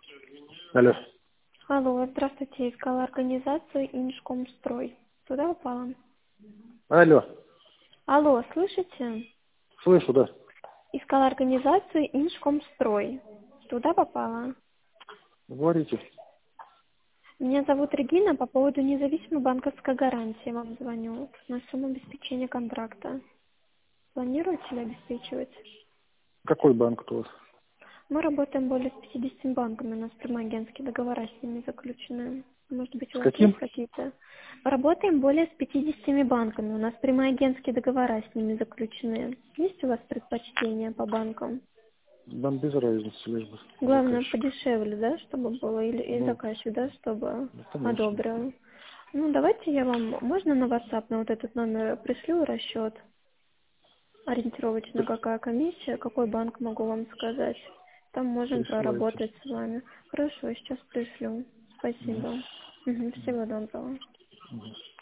Алло. Алло, здравствуйте. Искала организацию Инжкомстрой. Туда попала? Алло. Алло, слышите? Слышу, да. Искала организацию Инжкомстрой. Туда попала? Говорите. Меня зовут Регина. По поводу независимой банковской гарантии вам звоню. На сумму обеспечения контракта. Планируете ли обеспечивать? Какой банк у вас? Мы работаем более с 50 банками. У нас прямые агентские договора с ними заключены. Может быть, у С вас есть каким? какие-то? Работаем более с 50 банками. У нас прямые агентские договора с ними заключены. Есть у вас предпочтения по банкам? Нам без разницы, лишь бы Главное, заказчик. подешевле, да, чтобы было? Или и Ну, заказчик, да, чтобы ну, конечно. одобрил? Ну, давайте я вам, можно на WhatsApp, на вот этот номер пришлю расчет? Ориентировочно При- какая комиссия, какой банк могу вам сказать? Там можем Присылайте. проработать с вами. Хорошо, сейчас пришлю. Мгм. Спасибо. Мгм, всего доброго. Мгм.